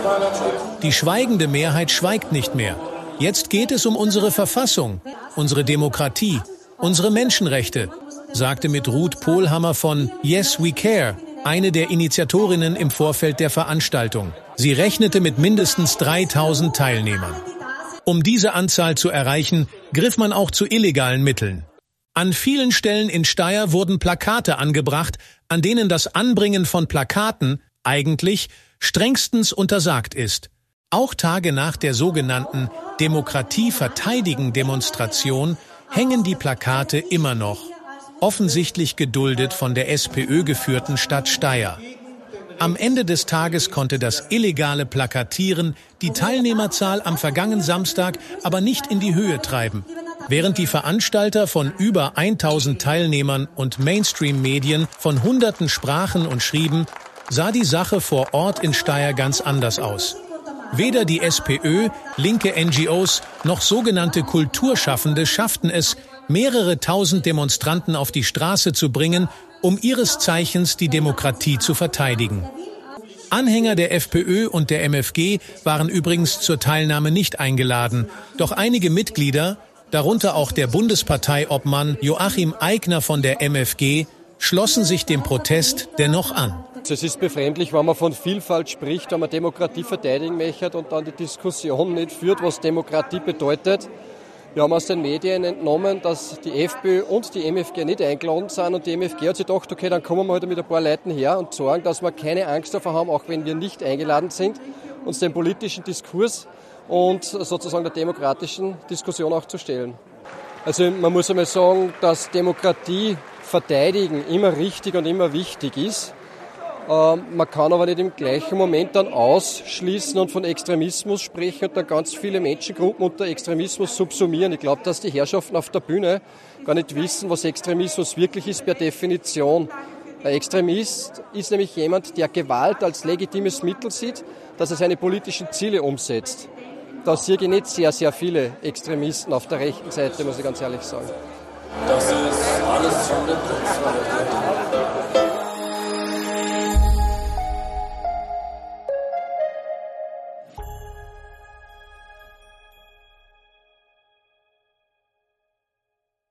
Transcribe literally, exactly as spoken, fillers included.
Die schweigende Mehrheit schweigt nicht mehr. Jetzt geht es um unsere Verfassung, unsere Demokratie, unsere Menschenrechte, sagte mit Ruth Pohlhammer von Yes We Care, eine der Initiatorinnen im Vorfeld der Veranstaltung. Sie rechnete mit mindestens dreitausend Teilnehmern. Um diese Anzahl zu erreichen, griff man auch zu illegalen Mitteln. An vielen Stellen in Steyr wurden Plakate angebracht, an denen das Anbringen von Plakaten eigentlich strengstens untersagt ist. Auch Tage nach der sogenannten Demokratie-verteidigen-Demonstration hängen die Plakate immer noch, offensichtlich geduldet von der SPÖ geführten Stadt Steyr. Am Ende des Tages konnte das illegale Plakatieren die Teilnehmerzahl am vergangenen Samstag aber nicht in die Höhe treiben. Während die Veranstalter von über tausend Teilnehmern und Mainstream-Medien von Hunderten sprachen und schrieben, sah die Sache vor Ort in Steyr ganz anders aus. Weder die SPÖ, linke N G Os noch sogenannte Kulturschaffende schafften es, mehrere tausend Demonstranten auf die Straße zu bringen, um ihres Zeichens die Demokratie zu verteidigen. Anhänger der FPÖ und der M F G waren übrigens zur Teilnahme nicht eingeladen, doch einige Mitglieder, darunter auch der Bundesparteiobmann Joachim Aigner von der M F G, schlossen sich dem Protest dennoch an. Es ist befremdlich, wenn man von Vielfalt spricht, wenn man Demokratie verteidigen möchte und dann die Diskussion nicht führt, was Demokratie bedeutet. Wir haben aus den Medien entnommen, dass die FPÖ und die M F G nicht eingeladen sind und die M F G hat sich gedacht, okay, dann kommen wir heute mit ein paar Leuten her und sorgen, dass wir keine Angst davor haben, auch wenn wir nicht eingeladen sind, uns dem politischen Diskurs und sozusagen der demokratischen Diskussion auch zu stellen. Also man muss einmal sagen, dass Demokratie verteidigen immer richtig und immer wichtig ist. Man kann aber nicht im gleichen Moment dann ausschließen und von Extremismus sprechen und dann ganz viele Menschengruppen unter Extremismus subsumieren. Ich glaube, dass die Herrschaften auf der Bühne gar nicht wissen, was Extremismus wirklich ist per Definition. Ein Extremist ist nämlich jemand, der Gewalt als legitimes Mittel sieht, dass er seine politischen Ziele umsetzt. Da sehe ich nicht sehr, sehr viele Extremisten auf der rechten Seite, muss ich ganz ehrlich sagen. Das ist alles schon